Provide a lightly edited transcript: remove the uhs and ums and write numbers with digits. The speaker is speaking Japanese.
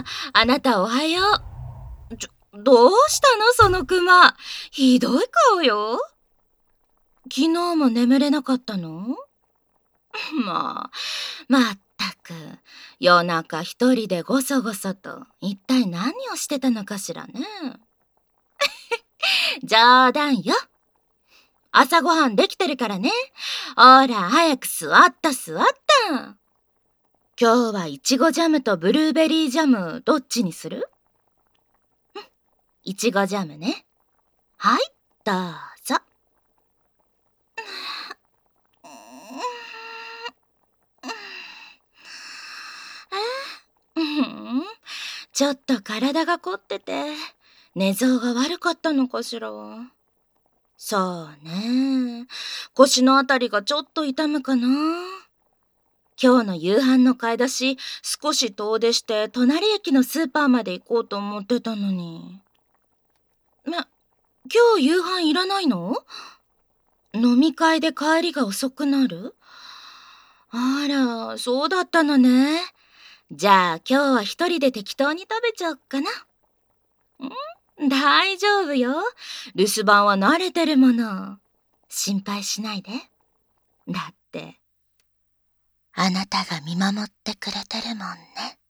あなたおはよう。どうしたのそのクマ。ひどい顔よ。昨日も眠れなかったの？まったく、夜中一人でごそごそと、一体何をしてたのかしらね。冗談よ。朝ごはんできてるからね。ほら、早く座った座った。今日はいちごジャムとブルーベリージャム、どっちにする？いちごジャムね。はい、どうぞ。ちょっと体が凝ってて、寝相が悪かったのかしら。そうね。腰のあたりがちょっと痛むかな。今日の夕飯の買い出し、少し遠出して隣駅のスーパーまで行こうと思ってたのに。今日夕飯いらないの？飲み会で帰りが遅くなる？あら、そうだったのね。じゃあ今日は一人で適当に食べちゃおっかな。大丈夫よ。留守番は慣れてるもの。心配しないで。だって、あなたが見守ってくれてるもんね。